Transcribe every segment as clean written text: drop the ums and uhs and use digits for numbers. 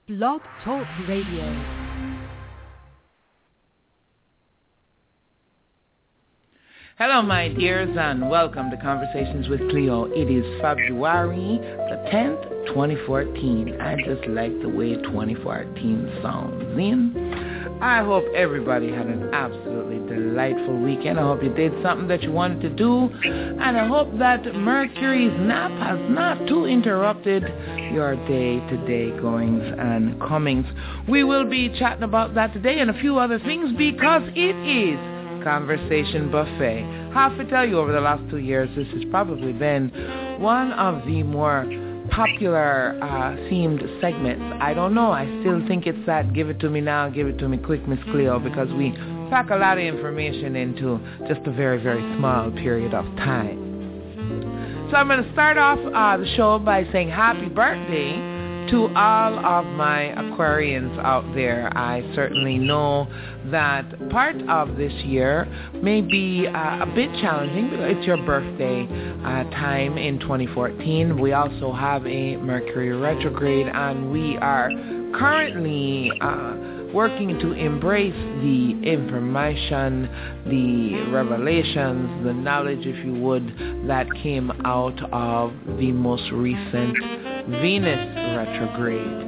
Blog Talk Radio. Hello, my dears, and welcome to Conversations with Cleo. It is February the 10th, 2014. I just like the way 2014 sounds in. I hope everybody had an absolutely delightful weekend. I hope you did something that you wanted to do, and I hope that Mercury's nap has not too interrupted your day-to-day goings and comings. We will be chatting about that today and a few other things because it is Conversation Buffet. I have to tell you, over the last 2 years, this has probably been one of the more popular themed segments. I don't know. I still think it's that give it to me now, give it to me quick, Miss Cleo, because we pack a lot of information into just a very, very small period of time. So I'm going to start off the show by saying happy birthday to all of my Aquarians out there. I certainly know that part of this year may be a bit challenging because it's your birthday time in 2014. We also have a Mercury retrograde, and we are currently working to embrace the information, the revelations, the knowledge, if you would, that came out of the most recent Venus retrograde.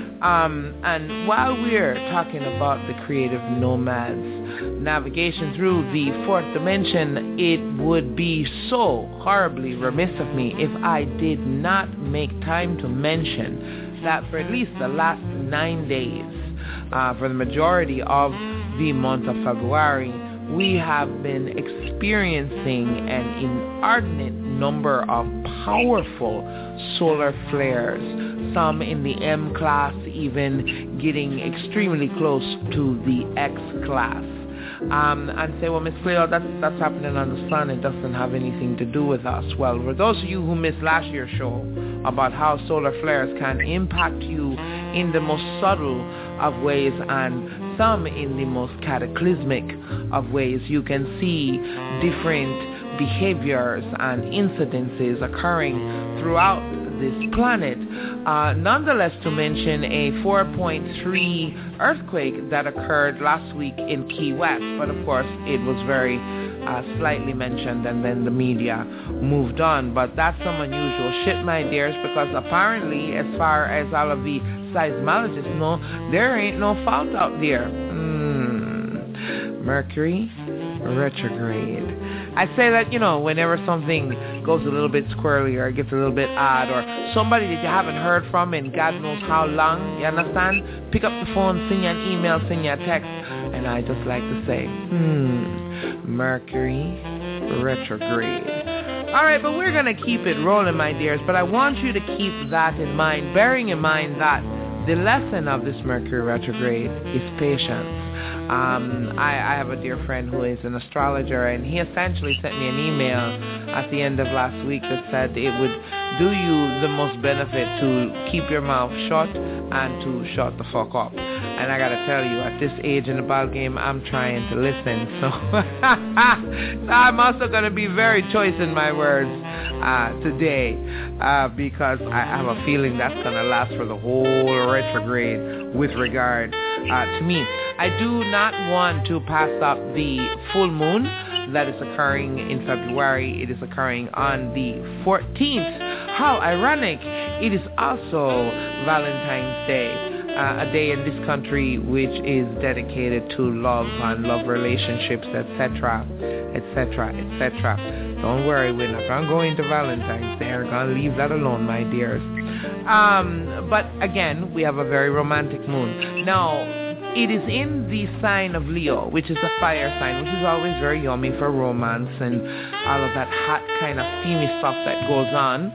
And while we're talking about the creative nomads navigation through the fourth dimension, it would be so horribly remiss of me if I did not make time to mention that for at least the last 9 days, for the majority of the month of February, we have been experiencing an inordinate number of powerful solar flares, some in the M class, even getting extremely close to the X class. And say, well, Miss Cleo, that's happening on the sun. It doesn't have anything to do with us. Well, for those of you who missed last year's show about how solar flares can impact you in the most subtle of ways and some in the most cataclysmic of ways, you can see different behaviors and incidences occurring throughout this planet. Nonetheless, to mention a 4.3 earthquake that occurred last week in Key West, but of course it was very slightly mentioned and then the media moved on. But that's some unusual shit, my dears, because apparently, as far as all of the seismologists know, there ain't no fault out there. Mercury retrograde. I say that, whenever something goes a little bit squirrely or gets a little bit odd, or somebody that you haven't heard from in God knows how long, you understand? Pick up the phone, send you an email, send you a text, and I just like to say, Mercury retrograde. All right, but we're going to keep it rolling, my dears, but I want you to keep that in mind, bearing in mind that the lesson of this Mercury retrograde is patience. I have a dear friend who is an astrologer, and he essentially sent me an email at the end of last week that said it would do you the most benefit to keep your mouth shut and to shut the fuck up. And I gotta tell you, at this age in the ball game, I'm trying to listen. So, so I'm also gonna be very choice in my words today because I have a feeling that's gonna last for the whole retrograde with regard to me. I do not want to pass up the full moon that is occurring in February. It is occurring on the 14th. How ironic. It is also Valentine's Day, a day in this country which is dedicated to love and love relationships, etc., etc., etc. Don't worry, we're not going to go into Valentine's Day. We're going to leave that alone, my dears. But again, we have a very romantic moon. Now, it is in the sign of Leo, which is a fire sign, which is always very yummy for romance and all of that hot kind of steamy stuff that goes on.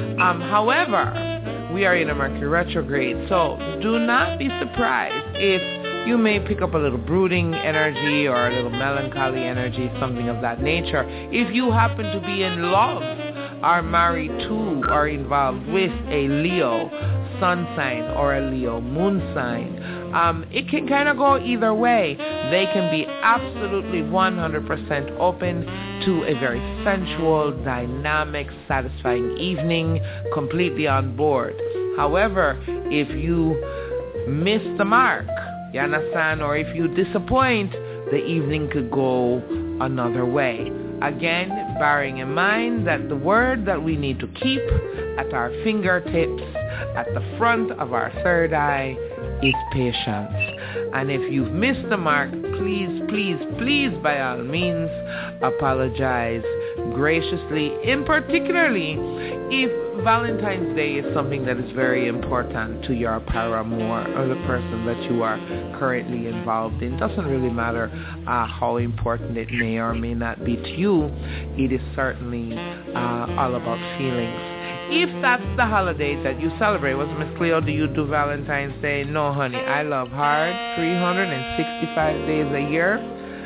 However, we are in a Mercury retrograde, so do not be surprised if you may pick up a little brooding energy or a little melancholy energy, something of that nature. If you happen to be in love, are married to or involved with a Leo sun sign or a Leo moon sign, it can kind of go either way. They can be absolutely 100% open to a very sensual, dynamic, satisfying evening, completely on board. However, if you miss the mark, you understand? Or if you disappoint, the evening could go another way. Again, bearing in mind that the word that we need to keep at our fingertips, at the front of our third eye, is patience. And if you've missed the mark, please, please, please, by all means, apologize graciously, in particularly if Valentine's Day is something that is very important to your paramour or the person that you are currently involved in. Doesn't really matter how important it may or may not be to you. It is certainly all about feelings. If that's the holiday that you celebrate, was Miss Cleo, do you do Valentine's Day? No, honey, I love hard 365 days a year.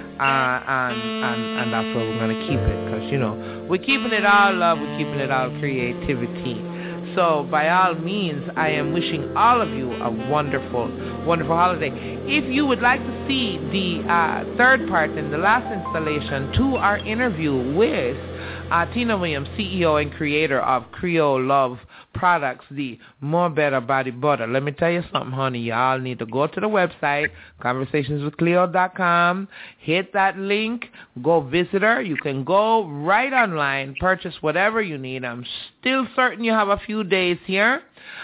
And that's where we're going to keep it, because, you know, we're keeping it all love, we're keeping it all creativity. So, by all means, I am wishing all of you a wonderful, wonderful holiday. If you would like to see the third part in the last installation to our interview with Tina Williams, CEO and creator of Creole Love Products, the More Better Body Butter. Let me tell you something, honey. Y'all need to go to the website, conversationswithcleo.com, hit that link, go visit her. You can go right online, purchase whatever you need. I'm still certain you have a few days here.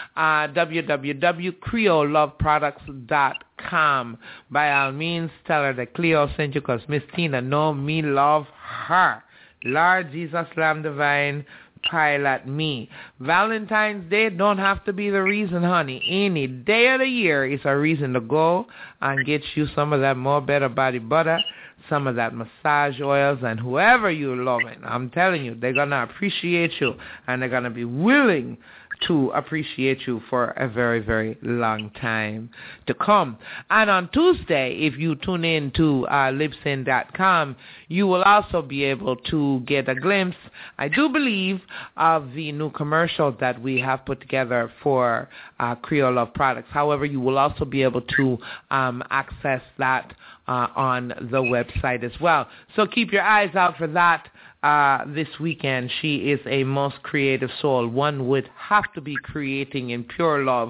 www.creoleloveproducts.com. By all means, tell her that Cleo sent you, because Miss Tina know me love her. Lord Jesus, Lamb Divine, pilot me. Valentine's Day don't have to be the reason, honey. Any day of the year is a reason to go and get you some of that More Better Body Butter, some of that massage oils, and whoever you loving, I'm telling you, they're going to appreciate you, and they're going to be willing to appreciate you for a very, very long time to come. And on Tuesday, if you tune in to Libsyn.com, you will also be able to get a glimpse, I do believe, of the new commercial that we have put together for Creole Love Products. However, you will also be able to access that on the website as well. So keep your eyes out for that. This weekend. She is a most creative soul. One would have to be creating in pure love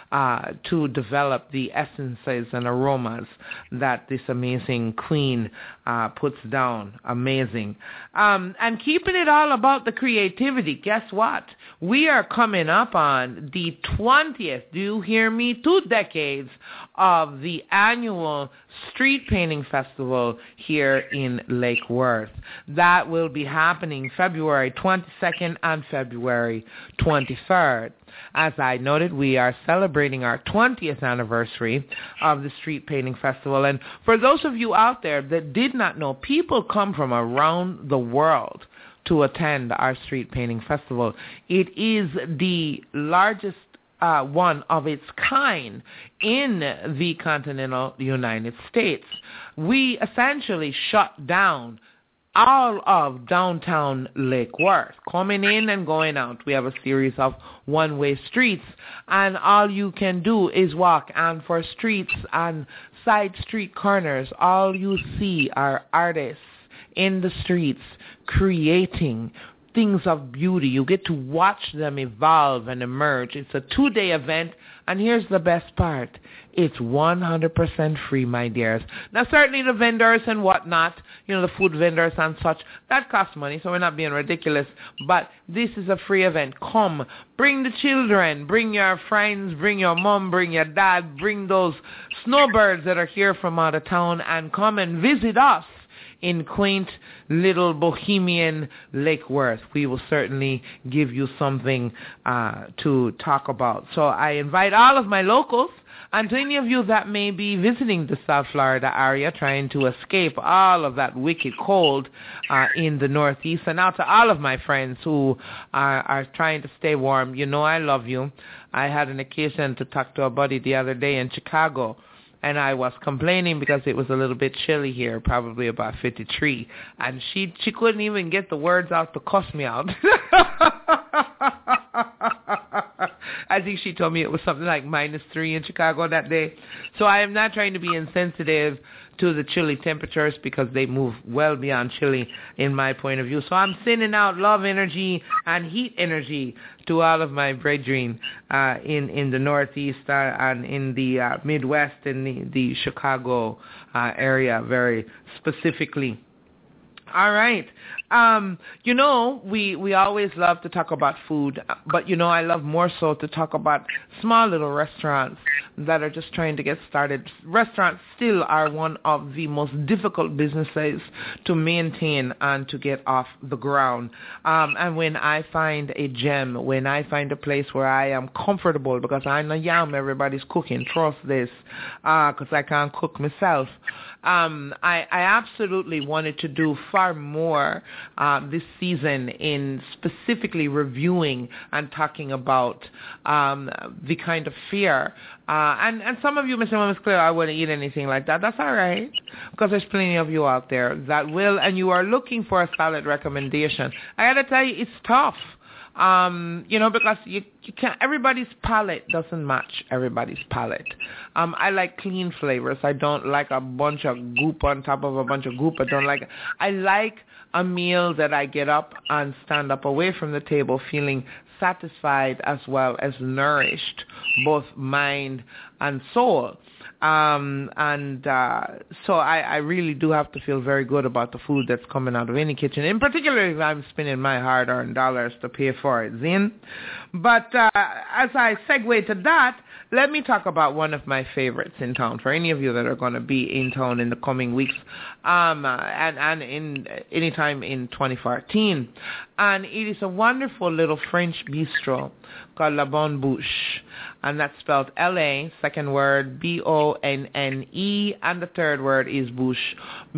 to develop the essences and aromas that this amazing queen puts down. Amazing. And keeping it all about the creativity, guess what? We are coming up on the 20th, do you hear me, 2 decades of the annual Street Painting Festival here in Lake Worth. That will be happening February 22nd and February 23rd. As I noted, we are celebrating our 20th anniversary of the Street Painting Festival. And for those of you out there that did not know, people come from around the world to attend our Street Painting Festival. It is the largest one of its kind in the continental United States. We essentially shut down all of downtown Lake Worth, coming in and going out. We have a series of one-way streets, and all you can do is walk. And for streets and side street corners, all you see are artists in the streets creating things of beauty. You get to watch them evolve and emerge. It's a 2-day event, and here's the best part. It's 100% free, my dears. Now, certainly the vendors and whatnot, you know, the food vendors and such, that costs money, so we're not being ridiculous, but this is a free event. Come, bring the children, bring your friends, bring your mom, bring your dad, bring those snowbirds that are here from out of town, and come and visit us in quaint little bohemian Lake Worth. We will certainly give you something to talk about. So I invite all of my locals, and to any of you that may be visiting the South Florida area, trying to escape all of that wicked cold in the Northeast, and out to all of my friends who are trying to stay warm, you know I love you. I had an occasion to talk to a buddy the other day in Chicago, and I was complaining because it was a little bit chilly here, probably about 53. And she couldn't even get the words out to cuss me out. I think she told me it was something like -3 in Chicago that day. So I am not trying to be insensitive to the chilly temperatures because they move well beyond chilly in my point of view. So I'm sending out love energy and heat energy to all of my brethren in the Northeast and in the Midwest, in the Chicago area very specifically. All right. We always love to talk about food, but, I love more so to talk about small little restaurants that are just trying to get started. Restaurants still are one of the most difficult businesses to maintain and to get off the ground. And when I find a gem, when I find a place where I am comfortable, because I know everybody's cooking, trust this, because I can't cook myself. I absolutely wanted to do far more this season in specifically reviewing and talking about the kind of fare. And some of you may say, well, Ms. Claire, I wouldn't eat anything like that. That's all right, because there's plenty of you out there that will, and you are looking for a solid recommendation. I got to tell you, it's tough. Because you can't, everybody's palate doesn't match everybody's palate. I like clean flavors. I don't like a bunch of goop on top of a bunch of goop. I like a meal that I get up and stand up away from the table feeling satisfied as well as nourished, both mind and soul. So I really do have to feel very good about the food that's coming out of any kitchen, in particular if I'm spending my hard-earned dollars to pay for it, Zin. But as I segue to that, let me talk about one of my favorites in town for any of you that are going to be in town in the coming weeks and in any time in 2014. And it is a wonderful little French bistro called La Bonne Bouche, and that's spelled L-A, second word B-O-N-N-E, and the third word is Bouche,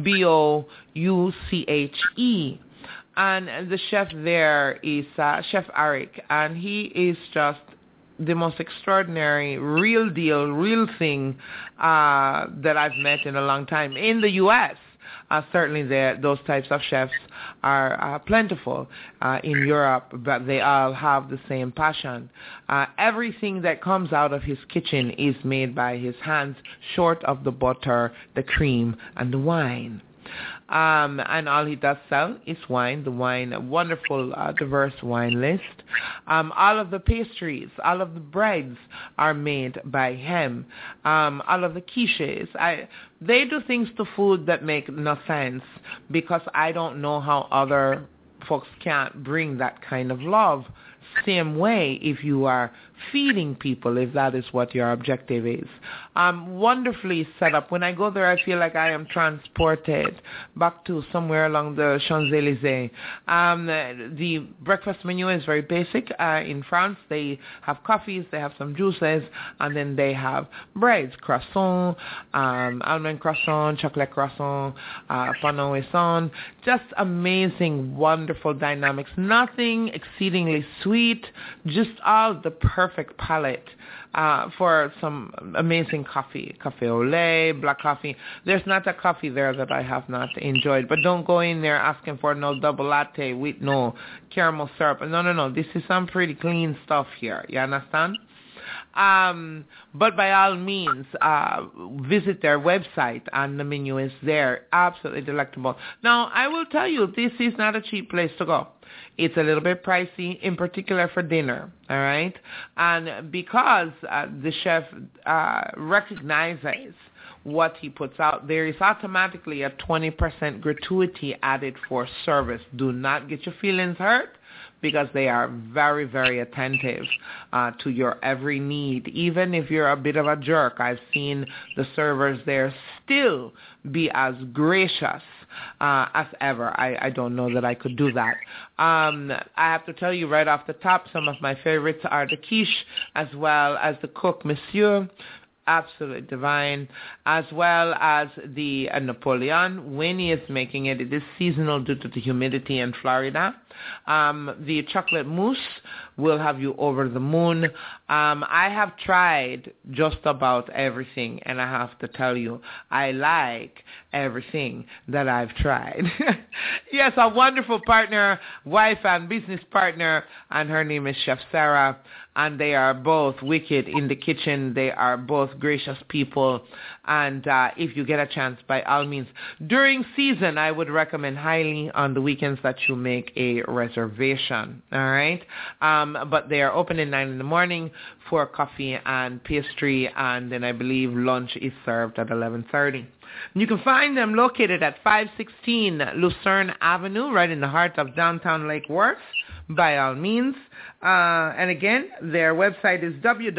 B-O-U-C-H-E. And the chef there is Chef Arik, and he is just the most extraordinary, real deal, real thing that I've met in a long time in the U.S. Certainly those types of chefs are plentiful in Europe, but they all have the same passion. Everything that comes out of his kitchen is made by his hands, short of the butter, the cream, and the wine. And all he does sell is wine, a wonderful, diverse wine list. All of the pastries, all of the breads are made by him. All of the quiches. They do things to food that make no sense, because I don't know how other folks can't bring that kind of love. Same way if you are feeding people, if that is what your objective is. Wonderfully set up. When I go there, I feel like I am transported back to somewhere along the Champs-Élysées. The breakfast menu is very basic. In France, they have coffees, they have some juices, and then they have breads, croissant, almond croissant, chocolate croissant, pain au raisin. Just amazing, wonderful dynamics. Nothing exceedingly sweet, just all the perfect palate for some amazing coffee au lait, black coffee. There's not a coffee there that I have not enjoyed, but don't go in there asking for no double latte with no caramel syrup. No. This is some pretty clean stuff here. You understand? But by all means, visit their website, and the menu is there. Absolutely delectable. Now, I will tell you, this is not a cheap place to go. It's a little bit pricey, in particular for dinner, all right? And because the chef recognizes what he puts out, there is automatically a 20% gratuity added for service. Do not get your feelings hurt, because they are very, very attentive to your every need. Even if you're a bit of a jerk, I've seen the servers there still be as gracious as ever. I don't know that I could do that. I have to tell you right off the top, some of my favorites are the quiche, as well as the coq monsieur, absolutely divine, as well as the Napoleon. When he is making it, it is seasonal due to the humidity in Florida. The chocolate mousse will have you over the moon. I have tried just about everything, and I have to tell you, I like everything that I've tried. Yes, a wonderful partner, wife and business partner, and her name is Chef Sarah, and they are both wicked in the kitchen. They are both gracious people, and if you get a chance, by all means, during season, I would recommend highly on the weekends that you make a reservation, all right? But they are open at 9 in the morning for coffee and pastry, and then I believe lunch is served at 11:30. You can find them located at 516 Lucerne Avenue, right in the heart of downtown Lake Worth, by all means. And again, their website is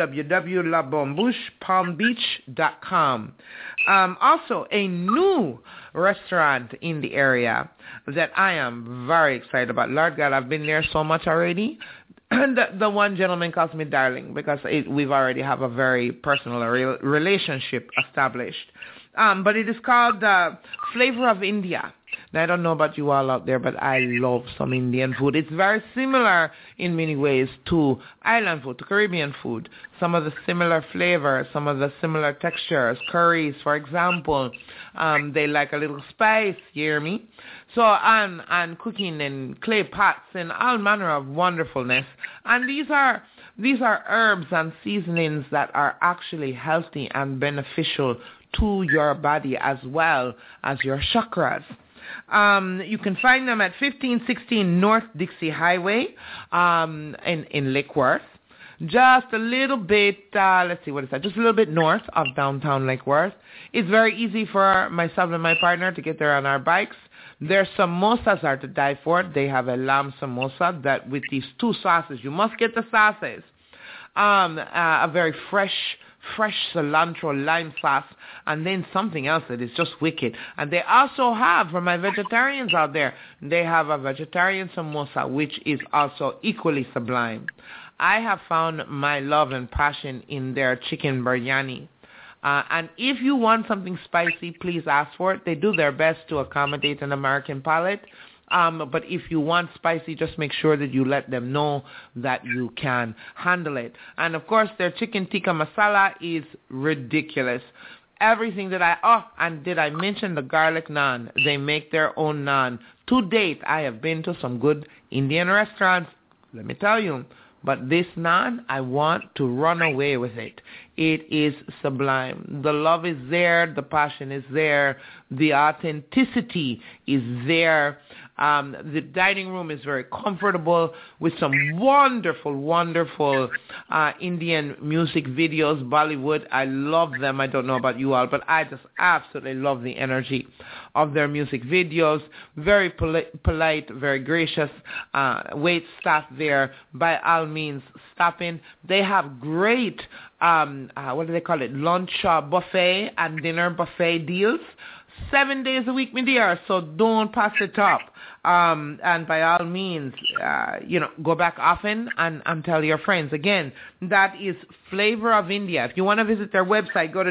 www.labambouchepalmbeach.com. Also, a new restaurant in the area that I am very excited about. Lord God, I've been there so much already. The one gentleman calls me darling because we've already have a very personal relationship established. But it is called Flavor of India. Now, I don't know about you all out there, but I love some Indian food. It's very similar in many ways to island food, to Caribbean food. Some of the similar flavors, some of the similar textures, curries, for example. They like a little spice, you hear me? So, and cooking in clay pots and all manner of wonderfulness. And these are herbs and seasonings that are actually healthy and beneficial to your body as well as your chakras. You can find them at 1516 North Dixie Highway in Lake Worth. Just a little bit, let's see, what is that? Just a little bit north of downtown Lake Worth. It's very easy for myself and my partner to get there on our bikes. Their samosas are to die for. They have a lamb samosa that with these two sauces. You must get the sauces. A very fresh cilantro lime sauce, and then something else that is just wicked. And they also have, for my vegetarians out there, they have a vegetarian samosa, which is also equally sublime. I have found my love and passion in their chicken biryani. And if you want something spicy, please ask for it. They do their best to accommodate an American palate. But if you want spicy, just make sure that you let them know that you can handle it. And of course, their chicken tikka masala is ridiculous. Everything that and did I mention the garlic naan? They make their own naan. To date, I have been to some good Indian restaurants, let me tell you. But this naan, I want to run away with it. It is sublime. The love is there. The passion is there. The authenticity is there. The dining room is very comfortable with some wonderful, wonderful Indian music videos, Bollywood. I love them. I don't know about you all, but I just absolutely love the energy of their music videos. Very polite, very gracious. Wait staff there. By all means, stop in. They have great, what do they call it, lunch buffet and dinner buffet deals. 7 days a week, my dear, so don't pass it up. And by all means, go back often and tell your friends. Again, that is Flavor of India. If you want to visit their website, go to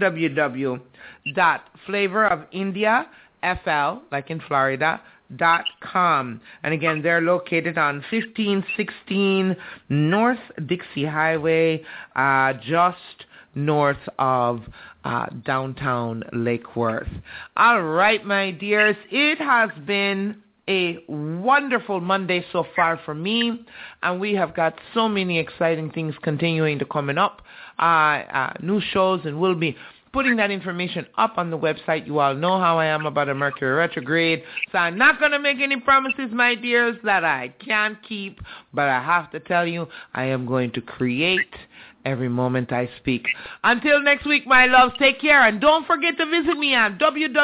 www.flavorofindiafl, like in Florida, .com. And again, they're located on 1516 North Dixie Highway, just north of downtown Lake Worth. All right, my dears, it has been a wonderful Monday so far for me, and we have got so many exciting things continuing to coming up, new shows, and we'll be putting that information up on the website. You all know how I am about a Mercury retrograde, so I'm not going to make any promises, my dears, that I can't keep, but I have to tell you, I am going to create every moment I speak. Until next week, my loves, take care, and don't forget to visit me on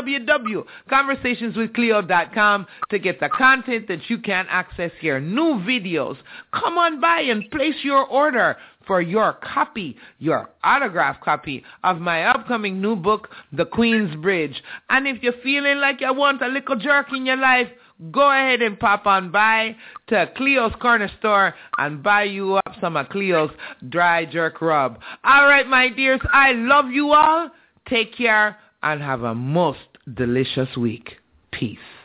www.conversationswithcleo.com to get the content that you can't access here. New videos. Come on by and place your order for your copy, your autograph copy of my upcoming new book, The Queen's Bridge. And if you're feeling like you want a little jerk in your life, go ahead and pop on by to Cleo's Corner Store and buy you up some of Cleo's dry jerk rub. All right, my dears, I love you all. Take care and have a most delicious week. Peace.